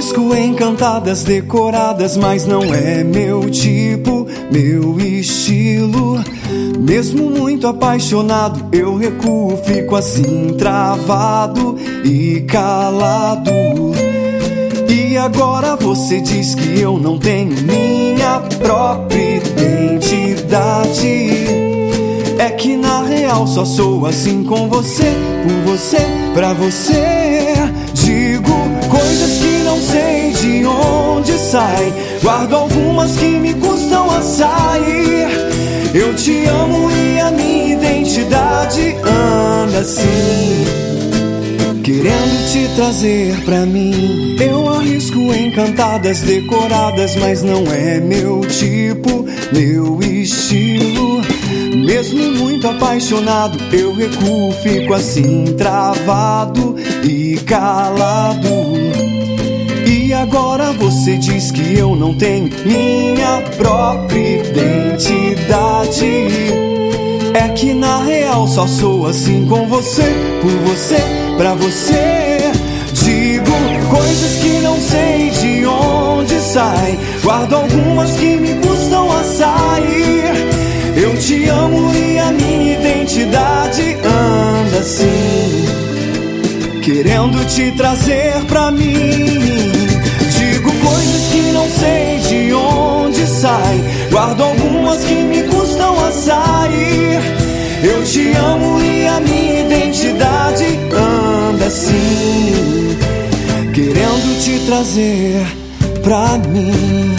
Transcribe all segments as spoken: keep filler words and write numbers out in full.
arrisco em cantadas decoradas, mas não é meu tipo, meu estilo. Mesmo muito apaixonado, eu recuo, fico assim travado e calado. E agora você diz que eu não tenho minha própria identidade. É que na real só sou assim com você, por você, pra você. Digo coisas que não sei de onde sai, guardo algumas que me custam a sair. Eu te amo e a minha identidade anda assim, querendo te trazer pra mim. Eu arrisco em cantadas decoradas, mas não é meu tipo, meu estilo. Mesmo muito apaixonado, eu recuo, fico assim travado e calado. E agora você diz que eu não tenho minha própria identidade. É que na real só sou assim com você, por você, pra você. Digo coisas que não sei de onde sai, guardo algumas que me custam a sair. Eu te amo e a minha identidade anda assim, querendo te trazer pra mim. Digo coisas que não sei de onde sai, guardo algumas que me custam a sair. Eu te amo e a minha identidade anda assim, querendo te trazer pra mim.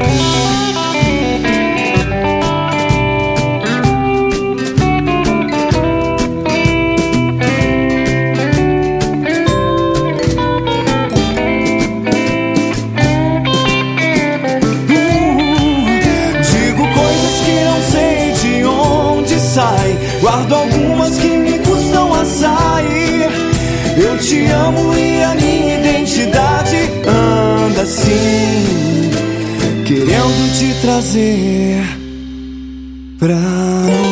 Guardo algumas que me custam a sair. Eu te amo e a minha identidade anda assim, querendo te trazer pra mim.